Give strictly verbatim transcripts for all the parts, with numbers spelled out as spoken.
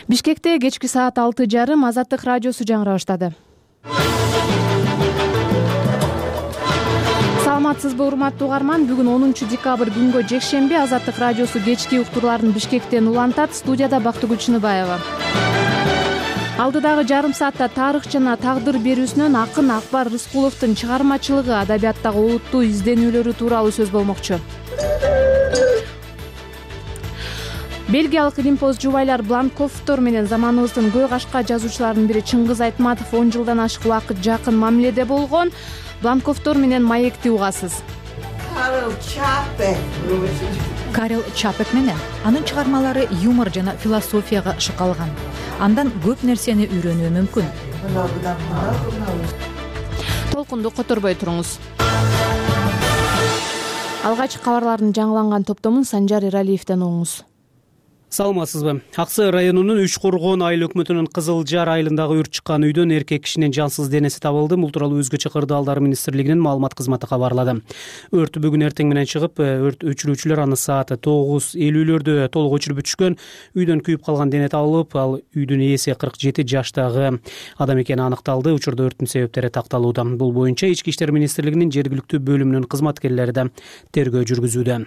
Бишкекте кечки саат алты жарым Азаттык радиосу жаңыра баштады. Саламатсызбы урматтуу угарман, бүгүн онунчу декабрь күнгө жекшемби Азаттык радиосу кечки уктурларын Бишкектен улантат. Студияда Бактыгүл Чыныбаева. Алдыдагы жарым саатта тарых жана тагдыр берүүсүнөн акын Акбар Рыскуловдун чыгармачылыгы, адабияттагы олуттуу изденүүлөрү тууралуу сөз болмокчу. Бельгиялык Римпоз жубайлар Бланковтор менен заманыбыздын көй кашка жазуучуларынын бири Чыңгыз Айтматов он жылдан ашык убакыт жакын мамиледе болгон. Бланковтор менен маекти угасыз. Карл Чапек. Карл Чапек менен анын чыгармалары юмор жана философияга шыкалган. Андан көп нерсени үйрөнүү мүмкүн. Толкунду которбой туруңуз. Алгач кабарлардын жаңыланган топтомун Санжар Эралиевден угуңуз. Саламатсызбы. Аксы районунун Үч Коргон айыл өкмөтүнүн Кызыл Жар айылындагы өрт чыккан үйдөн эркек кишинин жансыз денеси табылды. Бул тууралуу өзгөчө кырдаалдар министрлигинин маалымат кызматы кабарлады. Өрт бүгүн эртең менен чыгып, өрт өчүрүүчүлөр аны саат тогуз элүүлөрдө толук өчүрүп бүтүшкөн. Үйдөн күйүп калган дене табылып, ал үйдүн ээси кырк жети жаштагы адам экени аныкталды. Учурда өрттүн себептери такталууда. Бул боюнча Ички иштер министрлигинин жергиликтүү бөлүмүнүн кызматкерлери да тергөө жүргүзүүдө.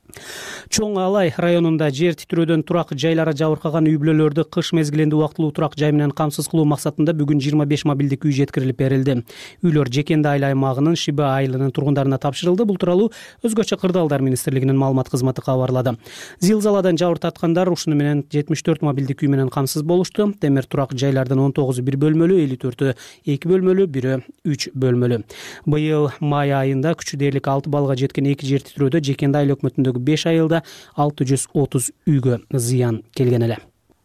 Чоң Алай районунда жер титирөөдөн турак жайлары жабыркаган үй бүлөлөрдү кыш мезгилинде убактылуу турак жай менен камсыз кылуу максатында бүгүн жыйырма беш мобилдик үй жеткирилип берилди. Үйлөр Жекенди айыл аймагынын Шиба айылынын тургундарына тапшырылды. Бул тууралуу өзгөчө кырдаалдар министрлигинин маалымат кызматы кабарлады. Зилзаладан жабыр таткандар ушуну менен жетимиш төрт мобилдик үй менен камсыз болушту. Темир турак жайлардын он тогузу бир бөлмөлүү, элүү төртү эки бөлмөлүү, бирөө үч бөлмөлүү. Быйыл май айында күчү дээрлик алты балга жеткен эки жер титирөөдө Жекенди айыл өкмөтүндөгү беш айылда алты жүз отуз үйгө зыян келген эле.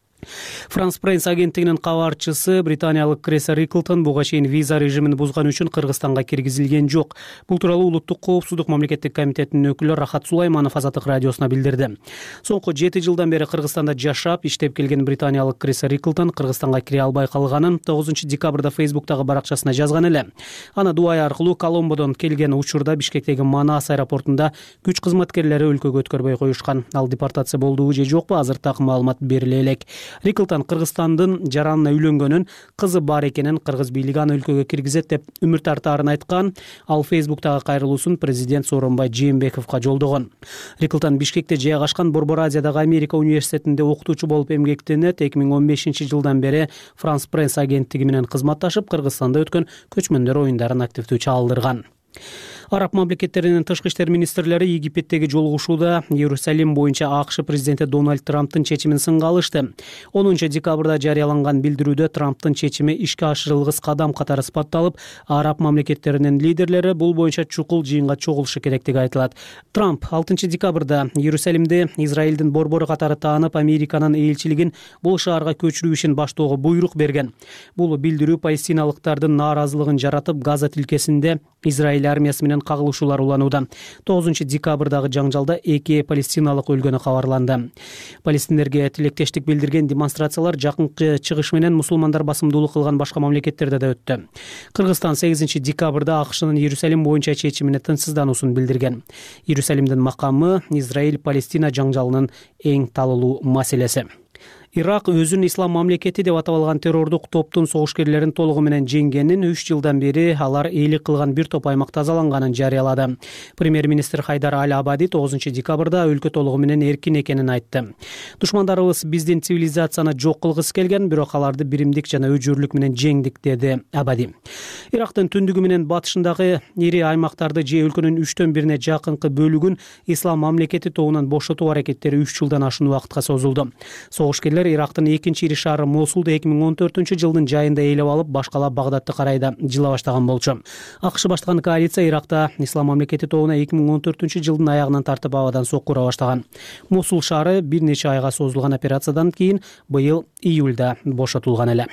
Франс Пресс агенттигинин кабарчысы британиялык Крис Риклтон буга чейин виза режимин бузган үчүн Кыргызстанга киргизилген жок. Бул тууралуу Улуттук коопсуздук мамлекеттик комитетинин өкүлү Рахат Сулайманов Азаттык радиосуна билдирди. Соңку жети жылдан бери Кыргызстанда жашап, иштеп келген британиялык Крис Риклтон Кыргызстанга кире албай калганын тогузунчу декабрда Фейсбуктагы баракчасына жазган эле. Аны Дубай аркылуу Коломбодон келген учурда Бишкектеги Манас аэропортунда күч кызматкерлери өлкөгө өткөрбөй коюшкан. Ал депортация болдубу же жокпу, азыр так маалымат бериле элек. Риклтон Кыргызстандын жаранына үйлөнгөнүн, кызы бар экенин, кыргыз бийлиги аны өлкөгө киргизет деп үмүт артаарын айткан. Ал Фейсбуктагы кайрылуусун президент Сооронбай Жээнбековго жолдогон. Риклтон Бишкекте жайгашкан Борбор Азиядагы Америка университетинде окутуучу болуп эмгектенет. эки миң он бешинчи жылдан бери Франс Пресс агенттиги менен кызматташып, Кыргызстанда өткөн көчмөндөр оюндарын активдүү чагылдырган. Араб мамлекеттеринин тышкы иштер министрлери Египеттеги жолугушууда Иерусалим боюнча АКШ президенти Дональд Трамптын чечимин сынга алышты. онунчу декабрда жарыяланган билдирүүдө Трамптын чечими ишке ашырылгыс кадам катары сыпатталып, араб мамлекеттеринин лидерлери бул боюнча чукул жыйынга чогулушу керектиги айтылат. Трамп алтынчы декабрда Иерусалимде Израилдин борбору катары таанып, Американын элчилигин бул шаарга көчүрүү ишин баштоого буйрук берген. Бул билдирүү палестиналыктардын нааразылыгын жаратып, Газа тилкесинде Израиль армиясы менен кагылышуулар уланууда. тогузунчу декабрдагы жаңжалда эки палестиналык өлгөнү кабарланды. Палестиндерге тилектештик билдирген демонстрациялар жакынкы чыгыш менен мусулмандар басымдуулук кылган башка мамлекеттерде да өттү. Кыргызстан сегизинчи декабрда АКШнын Иерусалим боюнча чечимине тынчсыздануусун билдирген. Иерусалимдин макамы Израиль-Палестина жаңжалынын эң талуулуу маселеси. Ирак өзүн ислам мамлекети деп атап алган террордук топтун согушкерлерин толугу менен жеңгенин, үч жылдан бери алар ээлик кылган бир топ аймак тазаланганын жарыялады. Премьер-министр Хайдар Аль-Абади тогузунчу декабрда өлкө толугу менен эркин экенин айтты. Душмандарыбыз биздин цивилизацияны жок кылгысы келген, бирок аларды биримдик жана өжөрлүк менен жеңдик, деди Абади. Ирактын түндүгү менен батышындагы ири аймактарды же өлкөнүн үчтөн бирине жакынкы бөлүгүн ислам мамлекети тобунан бошотуу аракеттери үч жылдан ашуун убакытка созулду. Согушкерлер Ирактын экинчи ири шаары Мосулду эки миң он төртүнчү жылдын жайында ээлеп алып, башкалап Багдадты карайда жыла баштаган болчу. АКШ баштаган коалиция Иракта ислам мамлекети тобуна эки миң он төртүнчү жылдын аягынан тартып абадан сокку ура баштаган. Мосул шаары бир нече айга созулган операциядан кийин быйыл июлда бошотулган эле.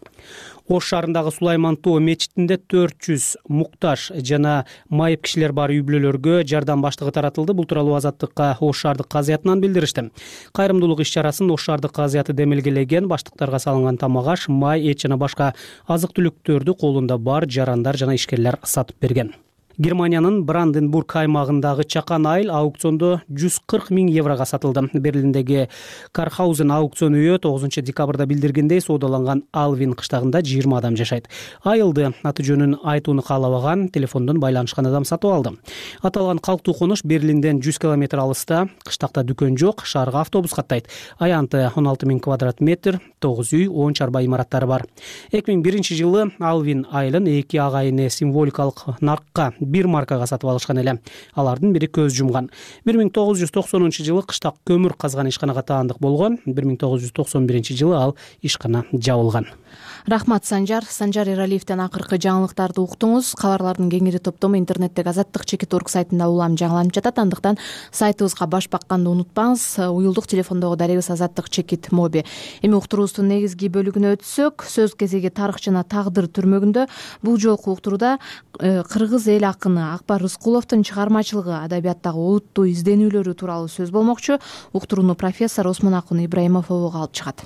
Ош шаарындагы Сулайман Тоо мечитинде төрт жүз муктаж жана майып кишилер бар үй бүлөлөргө жардам баштыгы таратылды. Бул тууралуу Азаттыкка Ош шаардык казыятынан билдиришти. Кайрымдуулук иш-чарасын Ош шаардык казыяты демелгелеген, баштыктарга салынган тамак аш, май, эт жана башка азык-түлүктөрдү колунда бар жарандар жана ишкерлер сатып берген. Германиянын Бранденбург аймагындагы чакан айыл аукциондо жүз кырк миң еврого сатылды. Берлиндеги Кархаузен аукцион үйү тогузунчу декабрда билдиргендей, соодаланган Алвин кыштагында жыйырма адам жашайт. Айылды аты жөнүн айтууну каалабаган телефондон байланышкан адам сатып алды. Аталган калктуу конуш Берлинден жүз километр алыста. Кыштакта дүкөн жок, шаарга автобус каттайт. Аянты он алты миң квадрат метр, тогуз үй, он чарба имараттары бар. эки миң биринчи жылы Алвин айылын эки агайыны символикалык наркка бир маркага сатып алышкан эле. Алардын бири көз жумган. бир миң тогуз жүз токсонунчу жылы кыштак көмүр казган ишканага таандык болгон. бир миң тогуз жүз токсон биринчи жылы ал ишкана жабылган. Рахмат, Санжар. Санжар Эралиевден акыркы жаңылыктарды уктуңуз. Кабарлардын кеңири топтому интернеттеги азаттык чекит орг сайтында улам жаңыланып жатат. Андыктан сайтыбызга баш бакканды унутпаңыз. Уюлдук телефондогу дарегибиз азаттык чекит моби. Эми уктуруубуздун негизги бөлүгүнө өтсөк, сөз кезеги тарых жана тагдыр түрмөгүндө бул жолку уктурууда кыргыз эл акыны Акбар Рыскуловдун чыгармачылыгы, адабияттагы олуттуу изденүүлөрү тууралуу сөз болмокчу. Уктурууну профессор Осмонакун Ибраимов обого алып чыгат.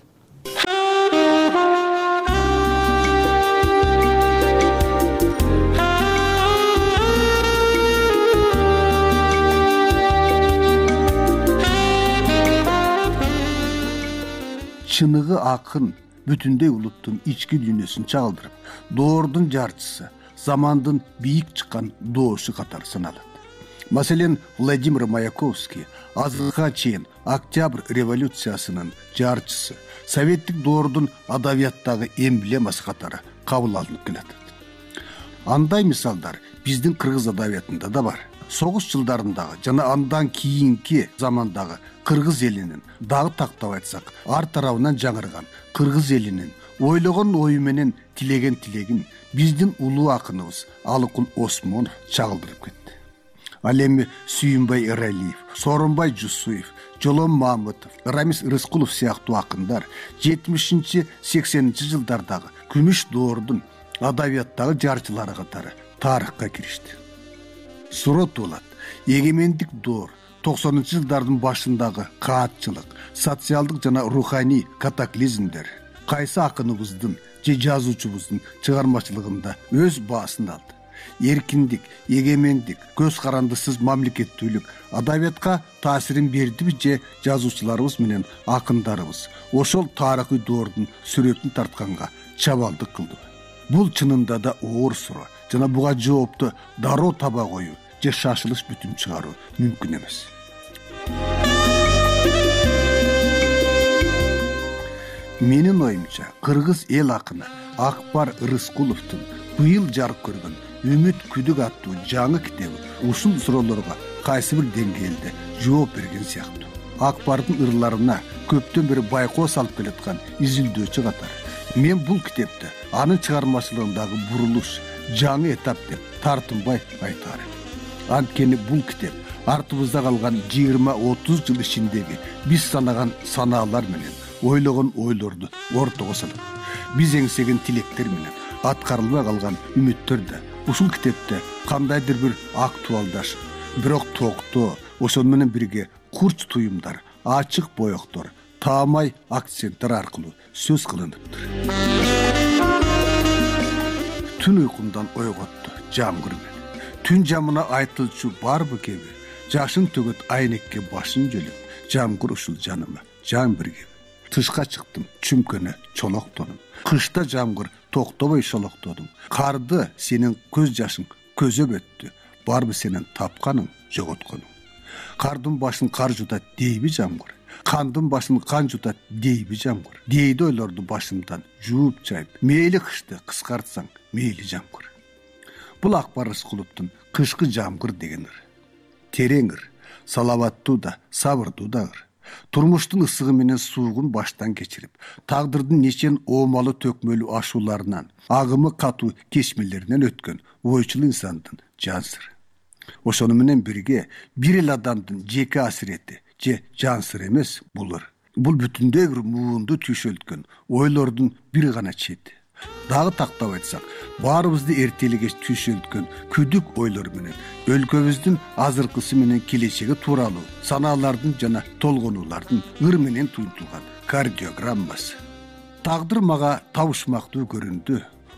Чыныгы акын бүтүндөй улуттун ички дүйнөсүн чагылдырып, доордун жарчысы, замандын бийик чыккан доошу катары саналат. Маселен, Владимир Маяковский азыркыга чейин Октябрь революциясынын жарчысы, советтик доордун адабияттагы эмблемасы катары кабыл алынып келатат. Андай мисалдар биздин кыргыз адабиятында да бар. Согуш жылдарындагы жана андан кийинки замандагы кыргыз элинин, дагы тактап айтсак, ар тарабынан жаңырган кыргыз элинин ойлогон ою менен тилеген тилегин биздин улуу акыныбыз Алыкул Осмонов чагылдырып кетти. Ал эми Сүйүнбай Эралиев, Сооронбай Жусуев, Жолом Мамытов, Рамис Рыскулов сыяктуу акындар жетимишинчи сексенинчи жылдардагы күмүш доордун адабияттагы жарчылары катары тарыхка киришти. Сурот болот, эгемендик доор токсонунчу жылдардын башындагы каатчылык, социалдык жана руханий катаклизмдер кайсы акыныбыздын же жазуучубуздун чыгармачылыгында өз баасын алды. Эркиндик, эгемендик, көз карандысыз мамлекеттүүлүк адабиятка таасирин бердиби же жазуучуларыбыз менен акындарыбыз ошол тарыхый доордун сүрөтүн тартканга чабалдык кылдыбы? Бул чынында да оор суроо жана буга жоопту дароо таба коюу же шашылыш бүтүм чыгаруу мүмкүн эмес. Менин оюмча, кыргыз эл акыны Акбар Рыскуловдун быйыл жарык көргөн Үмүт күдүк аттуу жаңы китеби ушул суроолорго кайсы бир деңгээлде жооп берген сыяктуу. Акбардын ырларына көптөн бери байкоо салып келаткан изилдөөчү катары мен бул китепти анын чыгармачылыгындагы бурулуш, жаңы этап деп тартынбай айтаар элем. Анткени бул китеп артыбызда калган жыйырма отуз жыл ичиндеги биз санаган санаалар менен ойлогон ойлорду ортого салат. Биз эңсеген тилектер менен аткарылбай калган үмүттөр да ушул китепте кандайдыр бир актуалдашып, бирок токтоо, ошол менен бирге курч туюмдар, ачык боектор, таамай акценттер аркылуу сөз кылыныптыр. Түн уйкумдан ойготту жамгыр мен. Түн жамына айтылчу барбы кеби, жашын төгөт айнекке башын жөлүп, жамгыр ушул жаныма жан бирге. Тышка чыктым, чүмкөнө чолоктодум. Кышта жамгыр токтобой шолоктодум. Карды сенин көз жашың көзөп өттү. Барбы сенин тапканың, жоготконың. Кардын башын кар жутат дейби жамгыр. Кандын башын кан жутат дейби жамгыр. Дейди ойлорду башымдан жууп чайып. Мейли кышты кыскартсаң, мейли жамгыр. Бул Акбар Рыскуловдун кышкы жамгыр деген ыр. Терең ыр, салаваттуу да, сабырдуу да ыр. Турмуштун ысыгы менен суугун баштан кечирип, тагдырдын нечен оомалуу төкмөлүү ашууларынан, агымы катуу кечмелеринен өткөн ойчул инсандын жан сыры. Ошону менен бирге бир эл адамдын жеке асирети же жан сыры эмес бул ыр. Бул бүтүндөй бир муунду түйшөлткөн ойлордун бир гана чети. Дагы тактап айтсак, баарыбызды эртели кеч түйшөлткөн күдүк ойлор менен өлкөбүздүн азыркысы менен келечеги тууралуу санаалардын жана толгонуулардын ыр менен туюлган кардиограммасы. Тагдыр мага табышмактуу көрүндү.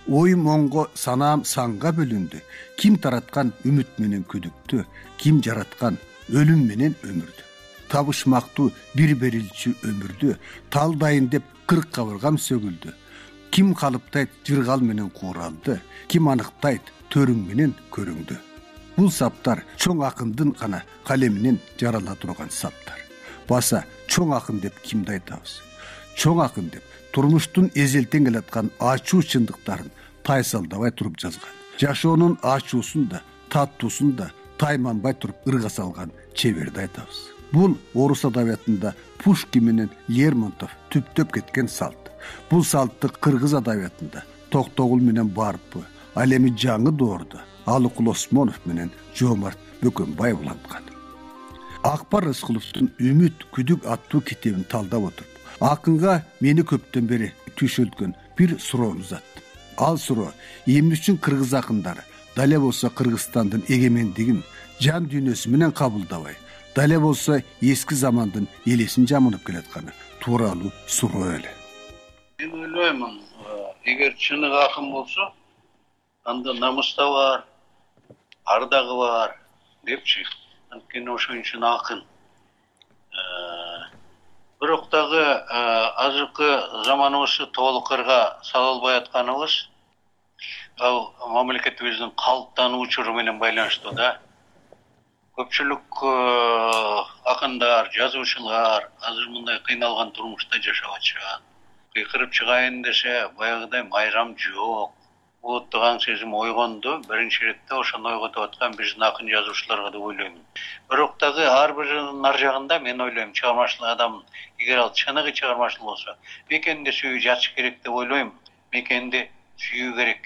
Oyum ongo, sanam sanга bölündü. Kim taratkan ümit menen küdüktü, kim jaratkan ölüm menen ömürdü. Tabışmaktı bir berilçi ömürdü, taldayın dep kırk kavırgam sögüldü. Kim kalıptayt jırgal menen kuraldı, kim anıktayt törüң menen körüңdü. Bul saptar çoң akındın kana kaleminin jarala turgan saptar. Basa çoң akın dep kimdi aytabыз? Çoң akın dep turmuştun ezelten kelatkan açуу çındıktарын taysalдабай туруп жазган. Жашоонун ачуусун да, таттуусун да тайманбай туруп ырга салган чеберди айтабыз. Бул орус адабиятында Пушкин менен Лермонтов түптөп кеткен салт. Бул салтты кыргыз адабиятында Токтогул менен Барпы, ал эми жаңы доордо Алыкул Осмонов менен Жомарт Бөкөнбаев уланткан. Акбар Рыскуловдун Үмүт күдүк аттуу китебин талдап отуруп, акынга мени көптөн бери түшөлткөн бир суроону узаттым. Ал суроо эмне үчүн кыргыз акындары дале болсо Кыргызстандын эгемендигин жан дүйнөсү менен кабылдабай, дале болсо эски замандын элесин жамынып келатканы тууралуу суроо эле. Мен ойлоймун, эгер чыныгы акын болсо, анда намыс да бар, ардагы бар депчи. Анткени ошон үчүн акын. Бирок дагы азыркы заманыбызды толук кырга сала албай атканыбыз ал мамлекетибиздин калыптануу учуру менен байланыштуу да. Көпчүлүк акындар, жазуучулар азыр мындай кыйналган турмушта жашап атышат. Кыйкырып чыгайын десе, баягыдай майрам жок. Уттуган сезим ойгонду, биринчи иретте ошону ойготуп аткан биздин акын жазуучуларга деп ойлоймун. Бирок дагы ар биринин нар жагында мен ойлойм, чыгармачылык адам эгер ал чыныгы чыгармачыл болсо, мекенди сүйүү жатыш керек деп ойлойм. Мекенди сүйүү керек.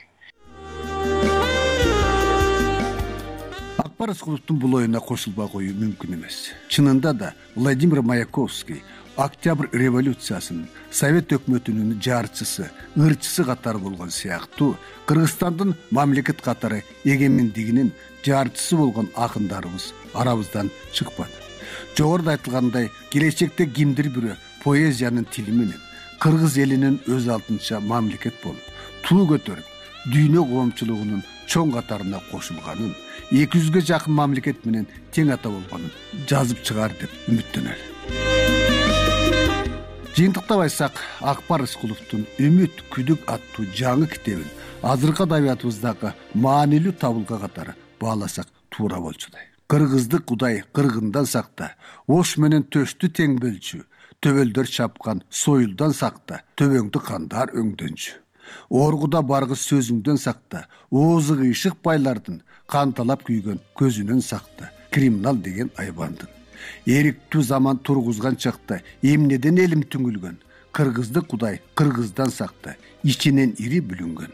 Акбар Рыскуловдун бул оюна кошулбай коюу мүмкүн эмес. Чынында да Владимир Маяковский Октябрь революциясынын Совет өкмөтүнүн жарчысы, ырчысы катары болгон сыяктуу, Кыргызстандын мамлекет катары эгемендигинин жарчысы болгон акындарыбыз арабыздан чыкпады. Жогоруда айтылгандай, келечекте кимдир бирөө поэзиянын тили менен кыргыз элинин өз алдынча мамлекет болуп, туу көтөрүп, дүйнө коомчулугунун чоң катарына кошулганын, эки жүзгө жакын мамлекет менен тең ата болгонун жазып чыгар деп үмүттөнөлү. Жыйынтыктап айтсак, Акбар Рыскуловдун Үмүт күдүк аттуу жаңы китебин азыркы адабиятыбыздагы маанилүү табылга катары бааласак туура болчудай. Кыргызды Кудай кыргындан сакта, ош менен төштү тең бөлчү, төбөлдөр чапкан союлдан сакта, төбөңдү кандар өңдөнчү. Оргуда баргыс сөзүңдөн сакта, оозу кыйшык байлардын канталап күйгөн көзүнөн сакта, криминал деген айбандын. Эриктүү заман тургузган чакта эмнеден элим түңүлгөн, кыргызды Кудай кыргыздан сакта, ичинен ири бүлүнгөн.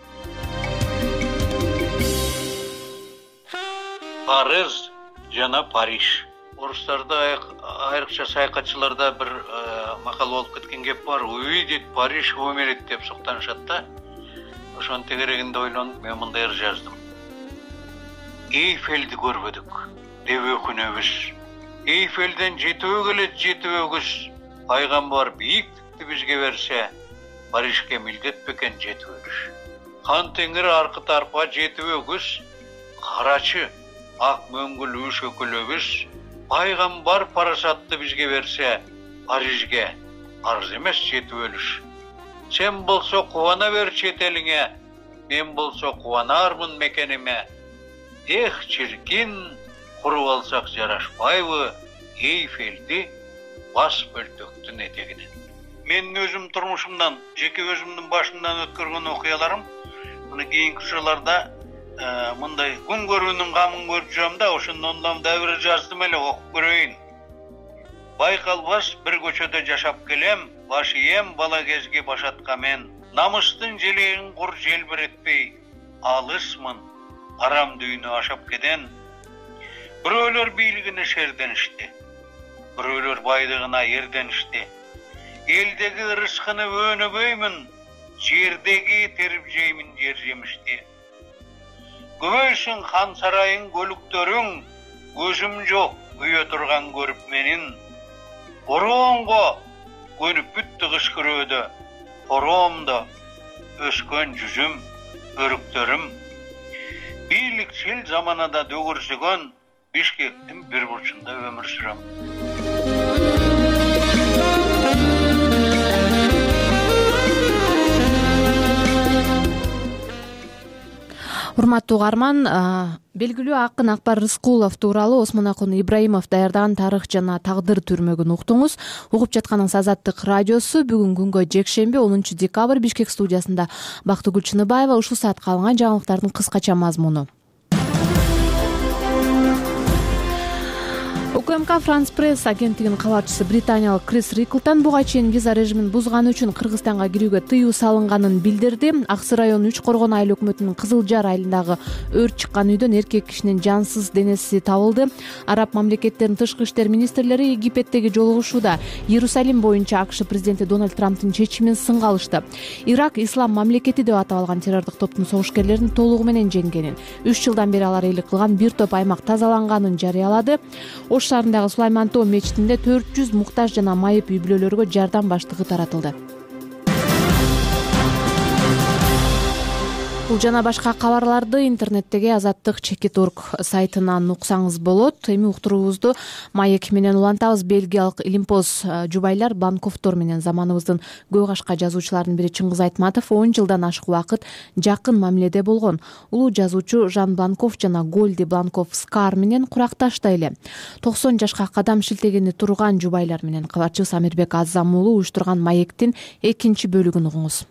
Париж жана Париж. Орустарда айрыкча саякатчыларда бир макал болуп кеткен кеп бар. Увидеть Париж в умереть деп суктанышат да. Ошонун тегерегинде ойлонуп мен мындай жаздым. Эйфелди көрбөдүк деп өкүнөбүз. Эйфелден жетүү келет жетүү өгүз. Пайгамбар бийиктикти бизге берсе, Парижге милдет бекен жетүү өгүз. Хан теңир аркы тарпа жетүү өгүз. Карачы ак мөңгүл үш өкүлөбүз. Пайгамбар парасатты бизге берсе, Парижге арыз эмес жетүү өлүш. Сен болсо кубана бер чет элиңе, мен болсо кубанармын мекениме. Эх, чиркин, куруп алсак жарашпайбы Эйфелди бас бөлтөктүн этегинен. Мен өзүм турмушумдан, жеке өзүмдүн башымдан өткөргөн окуяларым, мына кийинки жылдарда мындай күн көрүүнүн камын көрүп жүрөм да, ошондон да бир жаздым эле, окуп көрөйүн. Байкалбас бир көчөдө жашап келем, баш ийем бала кезге башатка мен. Намыстын желегин кур желбиретпей, алысмын арам дүйнө ашап кеден. Бирөөлөр бийлигине шерденишти, бирөөлөр байдыгына эрденишти. Элдеги ырыскыны өөнөбөймүн, жердеги терип жеймин жер жемишти. Көбөйсүн хан сарайын көлүктөрүң, көзүм жок күйө турган көрүп менин. Ороонго көнүп бүттү кыш көрөөдө, ороомдо өскөн жүзүм өрүктөрүм, бийликчил заманада дөгөрсөгөн Бишкектин бир бурчунда өмүр сүрөм. Урматтуу угарман, белгилүү акын Акбар Рыскулов тууралуу Осмонакун Ибраимов даярдаган тарых жана тагдыр түрмөгүн уктуңуз. Угуп жатканыңыз Азаттык радиосу. Бүгүн күнгө жекшемби онунчу декабрь Бишкек студиясында Бактыгүл Чыныбаева. Ушул саатка алынган жаңылыктардын кыскача мазмуну. УКМК Франс Пресс агенттигинин кабарчысы британиялык Крис Риклтон буга чейин виза режимин бузганы үчүн Кыргызстанга кирүүгө тыюу салынганын билдирди. Аксы районунун Үч Коргон айыл өкмөтүнүн Кызыл Жар айылындагы өрт чыккан үйдөн эркек кишинин жансыз денеси табылды. Араб мамлекеттеринин тышкы иштер министрлери Египеттеги жолугушууда Иерусалим боюнча АКШ президенти Дональд Трамптын чечимин сынга алышты. Ирак ислам мамлекети деп атап алган террордук топтун согушкерлерин толугу менен жеңгенин, үч жылдан бери алар эйлик кылган бир топ аймак тазаланганын жарыялады. Ош шаарындагы Сулайман Тоо мечитинде төрт жүз муктаж жана майып үй бүлөлөргө жардам баштыгы таратылды. Бул жана башка кабарларды интернеттеги Азаттык чекит орг сайтынан уксаңыз болот. Эми уктуруубузду маек менен улантабыз. Бельгиялык Илимпоз жубайлар Бланковдор менен заманыбыздын көй кашка жазуучуларынын бири Чыңгыз Айтматов он жылдан ашык убакыт жакын мамиледе болгон. Улуу жазуучу Жан Бланков жана Голди Бланков Скар менен куракташта эле. токсон жашка кадам шилтегени турган жубайлар менен кабарчыбыз Амирбек Азам уулу уюштурган маектин экинчи бөлүгүн угуңуз.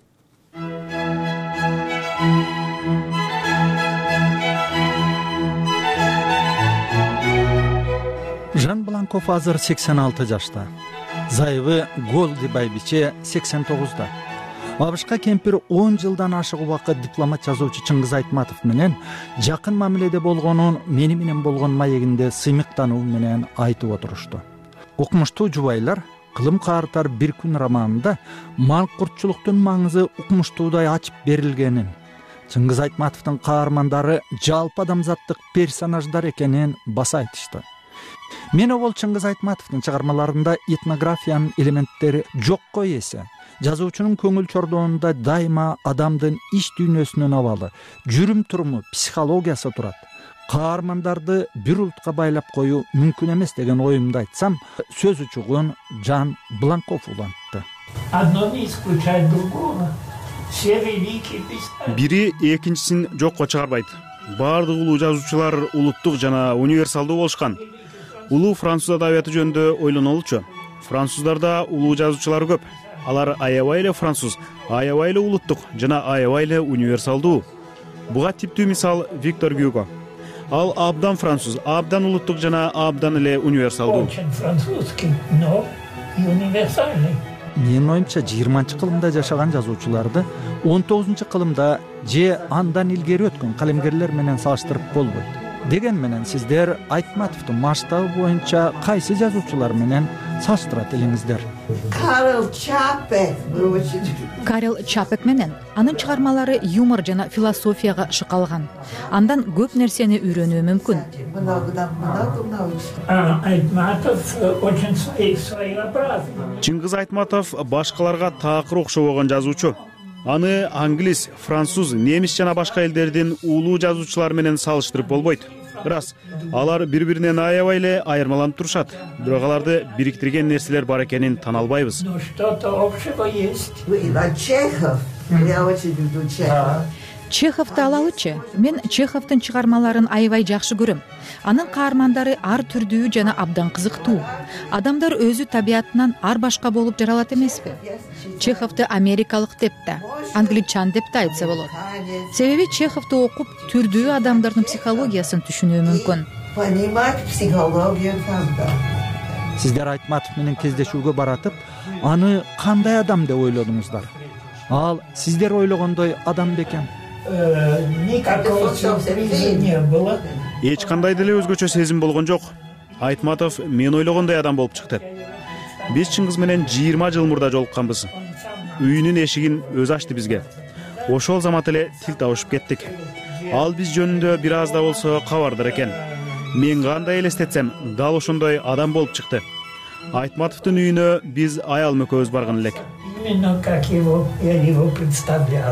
Жан Бланков азыр сексен алты жашта. Зайыбы Голди байбиче сексен тогузда. Абышка кемпир он жылдан ашык убакыт дипломат жазуучу Чыңгыз Айтматов менен жакын мамиледе болгонун мени менен болгон маегинде сыймыктануу менен айтып отурушту. Укмуштуу жубайлар Кылым каартар бир күн романында малкуртчулуктун маңызы укмуштуудай ачып берилгенин, Чыңгыз Айтматовдун каармандары жалпы адамзаттык персонаждар экенин баса айтышты. Мен ол Чыңгыз Айтматовдун чыгармаларында этнографиянын элементтери жокко эсе. Жазуучунун көңүл чордоонунда дайыма адамдын ич дүйнөсүнүн абалы, жүрүм туруму, психологиясы турат. Каармандарды бир улутка байлап коюу мүмкүн эмес деген оюмду айтсам, сөз учугун Жан Бланков улантты. Одно не исключает другого. Все великие писатели. Бири экинчисин жокко чыгарбайт. Баардык улуу жазуучулар улуттук жана универсалдуу болушкан. Улуу француз адабияты жөнүндө ойлонолучу. Француздарда улуу жазуучулар көп. Алар аябай эле француз, аябай эле улуттук жана аябай эле универсалдуу. Буга типтүү мисал Виктор Гюго. Ал абдан француз, абдан улуттук жана абдан эле универсалдуу. Очень французский, но и универсальный. Менин оюмча жыйырманчы кылымда жашаган жазуучуларды он тогузунчу кылымда же андан илгери өткөн калемгерлер менен салыштырып болбойт. Деген менен сиздер Айтматовдун масштабы боюнча кайсы жазуучулар менен салыштырат элеңиздер? Карл Чапек. Карл Чапек менен анын чыгармалары юмор жана философияга шыкалган. Андан көп нерсени үйрөнүү мүмкүн. Айтматов очень своеобразный. Чыңгыз Айтматов башкаларга такыр окшобогон жазуучу. Аны англис, француз, немис жана башка элдердин улуу жазуучулары менен салыштырып болбойт. Рас, алар бири-биринен аябай эле айырмаланып турушат. Бирок аларды бириктирген нерселер бар экенин тана албайбыз. Ну что-то общего есть. Чехов. Я очень люблю Чехова. Чеховду алалычы. Мен Чеховдун чыгармаларын аябай жакшы көрөм. Анын каармандары ар түрдүү жана абдан кызыктуу. Адамдар өзү табиятынан ар башка болуп жаралат эмеспи? Чеховду америкалык деп да, англичан деп да айтса болот. Себеби Чеховду окуп, түрдүү адамдардын психологиясын түшүнүү мүмкүн. Понимать психологию фанта. Сиздер Айтматов менен кездешүүгө баратып, аны кандай адам деп ойлодуңуздар? Ал сиздер ойлогондой адам бекен? Никакого сюрприза не было. Эч кандай деле өзгөчө сезим болгон жок. Айтматов мен ойлогондой адам болуп чыкты. Биз Чыңгыз менен жыйырма жыл мурда жолукканбыз. Үйүнүн эшигин өзү ачты бизге. Ошол замат эле тил табышып кеттик. Ал биз жөнүндө бир аз да болсо кабардар экен. Мен кандай элестетсем, дал ошондой адам болуп чыкты. Айтматовдун үйүнө биз аялым экөөбүз барган элек. Именно как его я его представлял.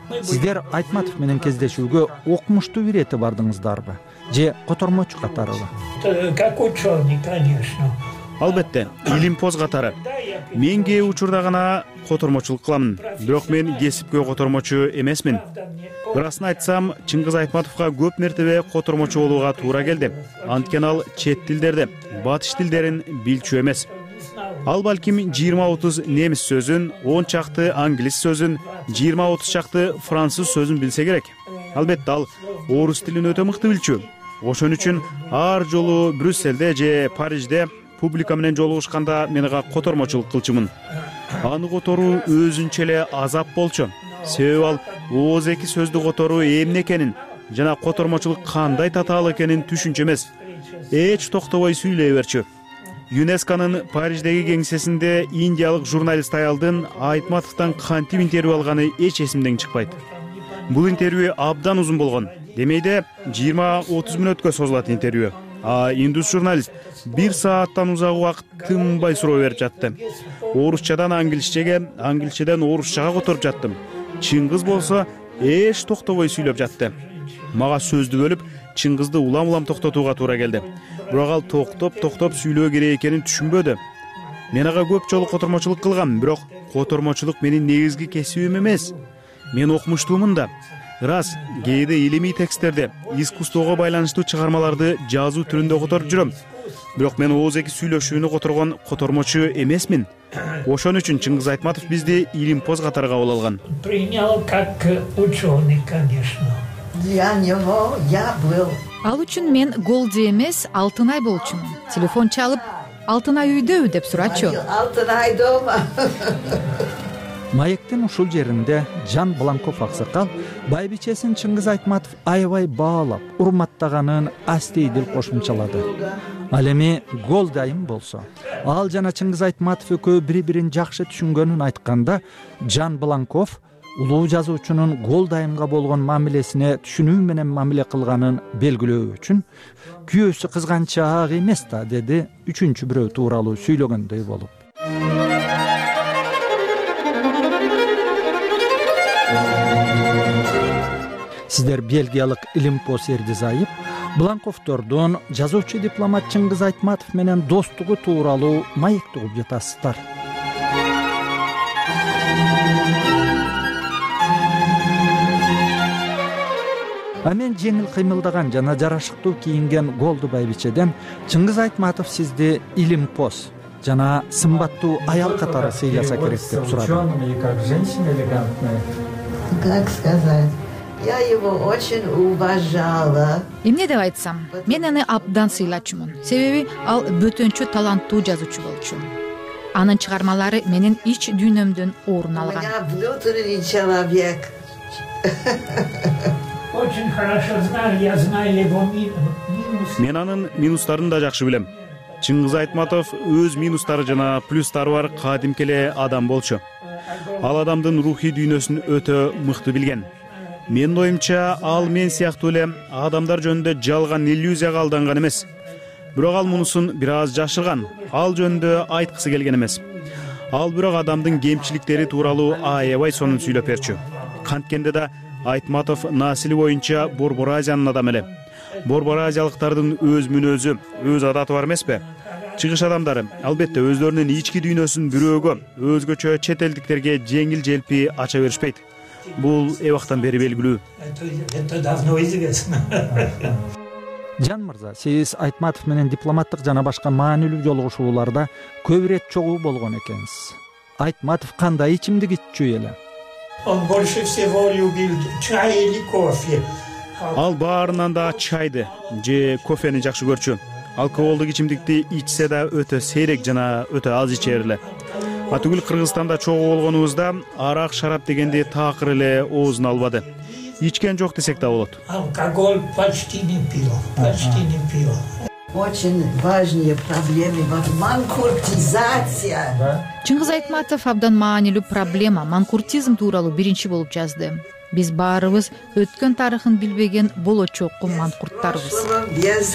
сиздер Айтматов менен кездешүүгө окумуштуу ирети бардыңыздарбы же котормочу катарыбы? Как ученый, конечно. Албетте, илимпоз катары. Мен кээ учурда гана котормочулук кыламын, бирок мен кесипкө котормочу эмесмин. Ырасын айтсам, Чыңгыз Айтматовго көп мертебе котормочу болууга туура келди. Анткени ал чет тилдерди, батыш тилдерин билчү эмес. Ал балким жыйырма отуз немис сөзүн, он чакты англис сөзүн, жыйырма отуз чакты француз сөзүн билсе керек. Албетте ал орус тилин өтө мыкты билчү. Ошон үчүн ар жолу Брюсселде же Парижде публика менен жолугушканда мен ага котормочулук кылчумун. Аны которуу өзүнчө эле азап болчу. Себеби ал ооз эки сөздү которуу эмне экенин жана котормочулук кандай татаал экенин түшүнчү эмес. Эч токтобой сүйлөй берчү. ЮНЕСКОнун Париждеги кеңсесинде индиялык журналист аялдын Айтматовдон кантип интервью алганы эч эсимден чыкпайт. Бул интервью абдан узун болгон. Демейде жыйырма отуз мүнөткө созулат интервью. А индус журналист бир сааттан узак убакыт тынбай суроо берип жатты. Орусчадан англисчеге, англисчеден орусчага которуп жаттым. Чыңгыз болсо эч токтобой сүйлөп жатты. Мага сөздү бөлүп, Чыңгызды улам-улам токтотууга туура келди. Бирок ал токтоп-токтоп сүйлөө керек экенин түшүнбөдү. Мен ага көп жолу котормочулук кылгам, бирок котормочулук менин негизги кесибим эмес. Мен окумуштуумун да. Рас, кээде илимий тексттерди, искусствого байланыштуу чыгармаларды жазуу түрүндө которуп жүрөм. Бирок мен ооз эки сүйлөшүүнү которгон котормочу эмесмин. Ошон үчүн Чыңгыз Айтматов бизди илимпоз катары кабыл алган. Принял как ученый, конечно. Для него я был. Ал үчүн мен Голди эмес, Алтынай болчумун. Телефон чалып, Алтынай үйдөбү деп сурачу. Алтынай дома. Маектин ушул жеринде Жан Бланков аксакал байбичесин Чыңгыз Айтматов аябай баалап, урматтаганын астейдил кошумчалады. Ал эми Голди айым болсо, ал жана Чыңгыз Айтматов экөө бири-бирин жакшы түшүнгөнүн айтканда, Жан Бланков улуу жазуучунун Голди айымга болгон мамилесине түшүнүү менен мамиле кылганын белгилөө үчүн күйөөсү кызганчаак эмес да, деди үчүнчү бирөө тууралуу сүйлөгөндөй болуп. Сиздер Бельгиялык Илимпоз Эрдизаев Бланковдордун жазуучу дипломат Чыңгыз Айтматов менен достугу тууралуу маекти угуп жатасыздар. А мен жеңил кыймылдаган жана жарашыктуу кийинген Голди байбичеден Чыңгыз Айтматов сизди Илимпоз жана сымбаттуу аял катары сыйласа керек деп сурадым. Как сказать? Я его очень уважала. Эмне деп айтсам, мен аны абдан сыйлачумун. Себеби ал бөтөнчө таланттуу жазуучу болчу. Анын чыгармалары менин ич дүйнөмдөн орун алган. У меня внутренний человек. Очень хорошо знаю, я знаю его минус. Мен анын минустарын да жакшы билем. Чыңгыз Айтматов өз минустары жана плюстары бар кадимки эле адам болчу. Ал адамдын рухий дүйнөсүн өтө мыкты билген. Менин оюмча, ал мен сыяктуу эле адамдар жөнүндө жалган иллюзияга алданган эмес. Бирок ал мунусун бир аз жашырган. Ал жөнүндө айткысы келген эмес. Ал бирок адамдын кемчиликтери тууралуу аябай сонун сүйлөп берчү. Канткенде да Айтматов насили боюнча Борбор Азиянын адамы эле. Борбор Азиялыктардын өз мүнөзү, өз адаты бар эмеспи? Чыгыш адамдары албетте өздөрүнүн ички дүйнөсүн бирөөгө, өзгөчө чет элдиктерге жеңил желпи ача беришпейт. Бул эбактан бери белгилүү. Это давно известно. Жан мырза, сиз Айтматов менен дипломаттык жана башка маанилүү жолугушууларда көп ирет чогуу болгон экенсиз. Айтматов кандай ичимдик иччү эле? Он больше всего любил чай или кофе. Ал баарынан да чайды же кофени жакшы көрчү. Алкоголдук ичимдикти ичсе да өтө сейрек жана өтө аз ичер эле. Атүгүл Кыргызстанда чогуу болгонубузда арак, шарап дегенди такыр эле оозуна албады. Ичкен жок десек да болот. Алкоголь почти не пил, почти не пил. Очень важные проблемы, вот манкуртизация. Чыңгыз Айтматов абдан маанилүү проблема, манкуртизм тууралуу биринчи болуп жазды. Биз баарыбыз өткөн тарыхын билбеген болочокку манкурттарбыз. Без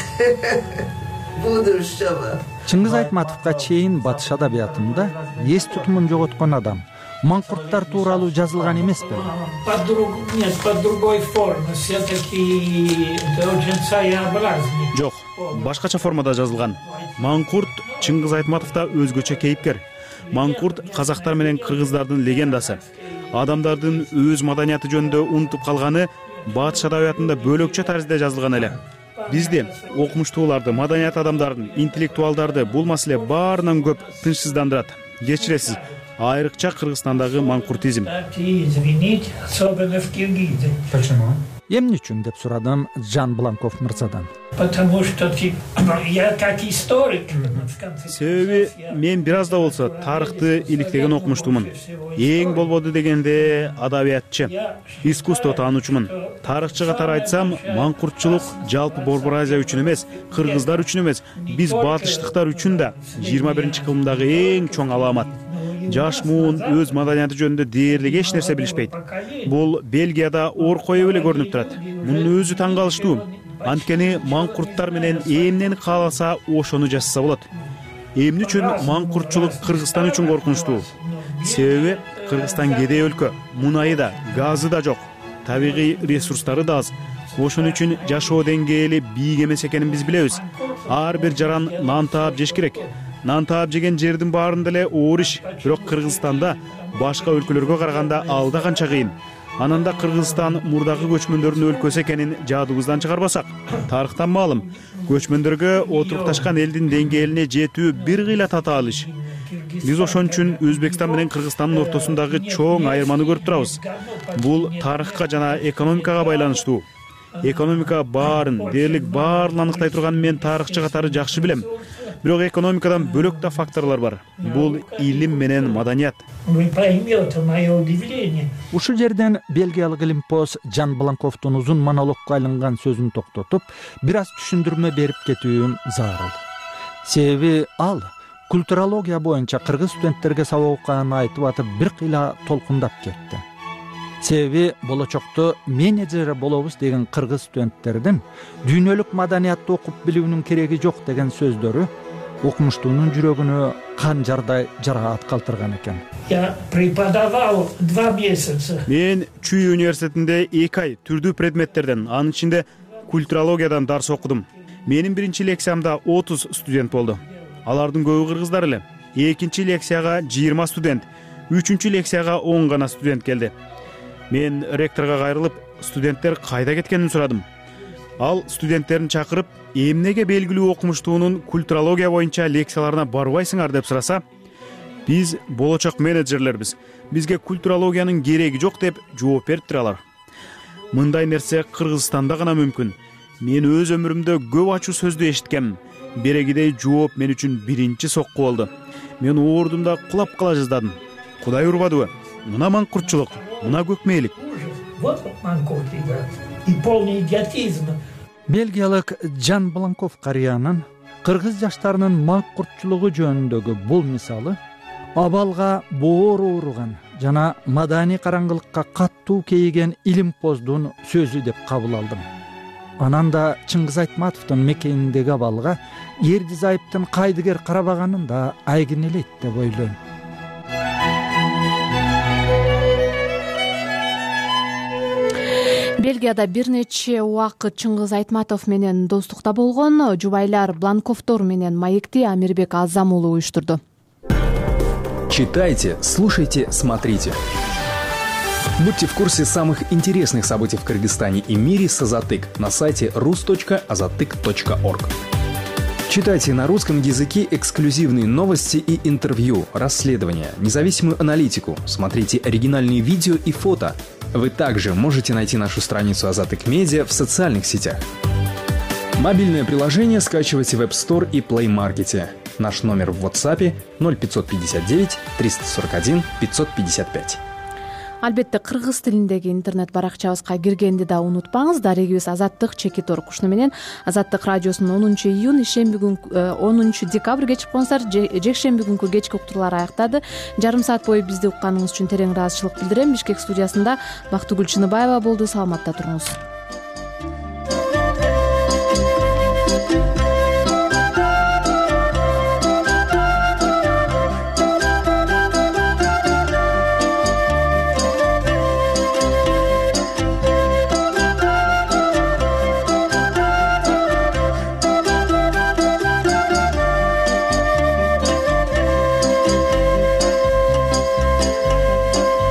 будущего. Чыңгыз Айтматовго чейин батыш адабиятында эс тутумун жоготкон адам, маңкурттар тууралуу жазылган эмеспи? Нет, под другой формы. Все-таки это очень своеобразный. Жок, башкача формада жазылган. Маңкурт Чыңгыз Айтматов да өзгөчө кейипкер. Маңкурт казактар менен кыргыздардын легендасы. Адамдардын өз маданияты жөнүндө унутуп калганы батыш адабиятында бөлөкчө таризде жазылган эле. Бизде окумуштууларды, маданият адамдарын, интеллектуалдарды бул маселе баарынан көп тынчсыздандырат. Кечиресиз, айрыкча Кыргызстандагы маңкуртизм. Извините, особенно в Киргизии. Почему? Эмне үчүн деп сурадым Жан Бланков мырзадан. Потому что я как историк. Себеби мен бир аз да болсо тарыхты иликтеген окумуштумун. Эң болбоду дегенде адабиятчы, искусство таануучумун. Тарыхчы катары айтсам, маңкуртчулук жалпы Борбор Азия үчүн эмес, кыргыздар үчүн эмес, биз батыштыктар үчүн да жыйырма биринчи кылымдагы эң чоң аламат. Жаш муун өз маданияты жөнүндө дээрлик эч нерсе билишпейт. Бул Бельгияда оор коюп эле көрүнүп турат. Мунун өзү таң калыштуу. Анткени маңкурттар менен эмнени кааласа ошону жасаса болот. Эмне үчүн маңкуртчулук Кыргызстан үчүн коркунучтуу? Себеби Кыргызстан кедей өлкө, мунайы да, газы да жок, табигый ресурстары да аз. Ошон үчүн жашоо деңгээли бийик эмес экенин биз билебиз. Ар бир жаран нан таап жеш керек. Нан таап жеген жердин баарында эле оор иш, бирок Кыргызстанда башка өлкөлөргө караганда алда канча кыйын. Анан да Кыргызстан мурдагы көчмөндөрдүн өлкөсү экенин жадыбыздан чыгарбасак, тарыхтан маалым, көчмөндөргө отурукташкан элдин деңгээлине жетүү бир кыйла татаал иш. Биз ошон үчүн Өзбекстан менен Кыргызстандын ортосундагы чоң айырманы көрүп турабыз. Бул тарыхка жана экономикага байланыштуу. Экономика баарын, дээрлик баарын аныктай турган мен тарыхчы катары жакшы билем. Бирок экономикадан бөлөк да факторлор бар. Бул илим менен маданият. Вы поймете мое удивление. Ушул жерден бельгиялык илимпоз Жан Бланковдун узун монологко айланган сөзүн токтотуп, бир аз түшүндүрмө берип кетүүм зарыл. Себеби ал культурология боюнча кыргыз студенттерге сабак окуганын айтып атып бир кыйла толкундап кетти. Себеби болочокто менеджер болобуз деген кыргыз студенттердин дүйнөлүк маданиятты окуп билүүнүн кереги жок деген сөздөрү окумуштуунун жүрөгүнө кан жардай жараат калтырган экен. Я преподавал два месяца. Мен Чүй университетинде эки ай түрдүү предметтерден, анын ичинде культурологиядан дарс окудум. Менин биринчи лекциямда отуз студент болду. Алардын көбү кыргыздар эле. Экинчи лекцияга жыйырма студент, үчүнчү лекцияга он гана студент келди. Мен ректорго кайрылып, студенттер кайда кеткенин сурадым. Ал студенттерин чакырып, эмнеге белгилүү окумуштуунун культурология боюнча лекцияларына барбайсыңар деп сураса, биз болочок менеджерлербиз. Бизге культурологиянын кереги жок деп жооп бериптир алар. Мындай нерсе Кыргызстанда гана мүмкүн. Мен өз өмүрүмдө көп ачуу сөздү эшиткем. Берегидей жооп мен үчүн биринчи сокку болду. Мен оордумда кулап кала жаздадым. Кудай урбадыбы? Мына маңкуртчулук, мына көкмейлик. Вот маңкуртизм и полный идиотизм. Бельгиялык Жан Бланков карыянын кыргыз жаштарынын маңкуртчулугу жөнүндөгү бул мисалы абалга боор ооруган жана маданий караңгылыкка каттуу кейиген илимпоздун сөзү деп кабыл алдым. Анан да Чыңгыз Айтматовдун мекениндеги абалга Эрди Зайыптын кайдыгер карабаганын да айгин элейт деп ойлойм. Бельгияда бир нече убакыт Чыңгыз Айтматов менен достукта болгон жубайлар Бланковдор менен маекти Амирбек Азам уулу уюштурду. Читайте, слушайте, смотрите. Будьте в курсе самых интересных событий в Кыргызстане и мире с Азатык на сайте рус точка азатык точка орг. Читайте на русском языке эксклюзивные новости и интервью, расследования, независимую аналитику. Смотрите оригинальные видео и фото. Вы также можете найти нашу страницу Азатык Медиа в социальных сетях. Мобильное приложение скачивайте в App Store и Play Market. Наш номер в WhatsApp ноль пятьсот пятьдесят девять триста сорок один пятьсот пятьдесят пять. Албетте кыргыз тилиндеги интернет баракчабызга киргенди да унутпаңыз. Дарегибиз Азаттык чекит орг. Ушуну менен Азаттык радиосунун онунчу июнь ишемби күнкү онунчу декабрь кечип коңуздар жекшемби күнкү кечки уктурлар аяктады. Жарым саат бою бизди укканыңыз үчүн терең ыраазычылык билдирем. Бишкек студиясында Бактыгүл Чыныбаева болду. Саламатта туруңуз.